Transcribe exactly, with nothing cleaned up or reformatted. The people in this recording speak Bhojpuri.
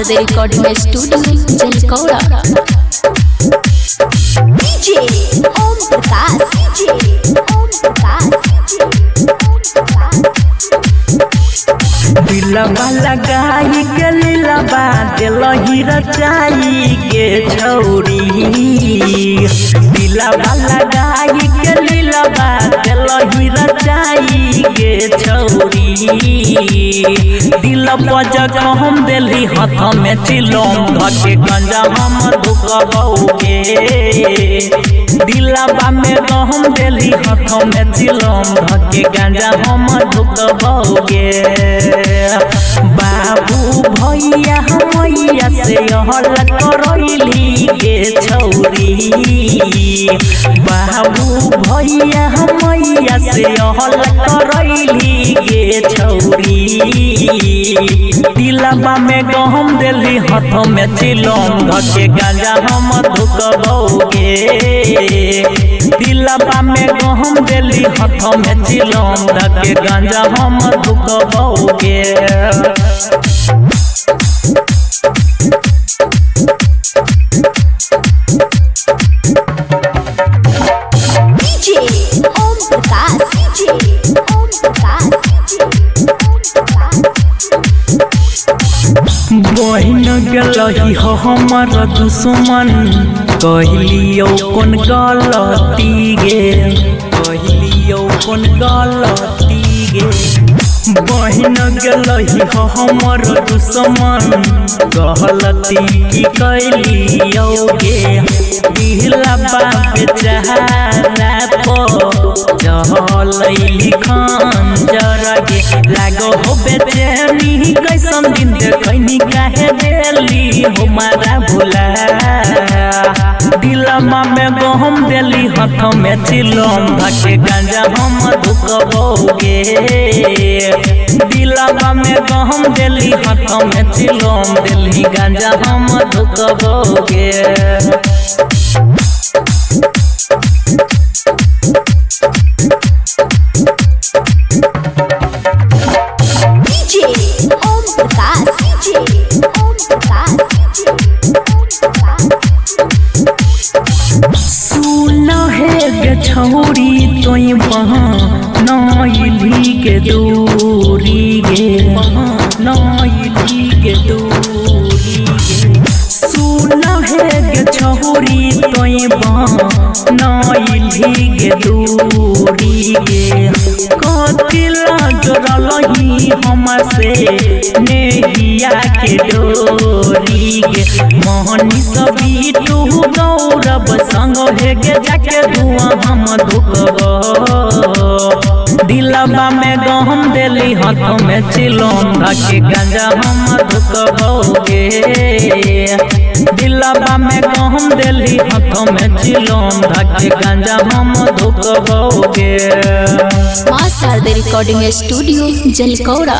Sharde recording studio Jalkauda. DJ Om Prakash DJ Om Prakash दिलवा लगाई के लीलवा दिलही रचाई के छौरी दिलवा लगाई के लीलवा दिलही रचाई के छौरी दिल बजग हम दिली हाथ में चिलम धके गंजा हम धुकबौगे दिलवा में हम दिली हाथ में चिलम धके गंजा हम धुकबौगे बाबू भैया मैया से हल करैली के छौरी बाबू भैया मैया से हल करैली के छौरी दिलवा में गहम दिली हाथ में चिलम धके गांजा हम धुकबौगे दिलवा में गहम दिली हाथ में चिलम धके गांजा हम धुकबौगे डीजे ओम प्रकाश डीजे ओम प्रकाश बहन गलही हो हमर दुश्मन कहलियो कौन गलती गे कहलियो कौन गलती गे बहन गलही हो हमर दुश्मन गलती की कैलियो गे दिला बाप चाहला पो जहलैली खान जरगे लागो हो बेचैनी कैसन दिन देखैनी काहे देली हमारा भुला दिलमा में गहम देली हाथ में चिलम धके गांजा हम धुकबौगे दिलमा में गहम देली हाथ में चिलम देली गांजा हम धुकबौगे डीजे ओम प्रकाश डीजे ओम प्रकाश सुन हे गे छौरी तोई नइली के दूरी गे नइली के दूरी गे सुन हे गे छौरी तोई नइली के दूरी गे कतिला जोड़लही हमसे नेहिया के डोरी गे मोहनी सभी तू गौरव संग हे गे जाके धुआं हम धुकबो दिलवा में गहम देली हाथ में चिलम धके गांजा हम धुकबौगे दिलवा में गहम देली हाथ में चिलम धके गांजा हम धुकबौगे। मां शारदे रिकॉर्डिंग स्टूडियो जलकौड़ा।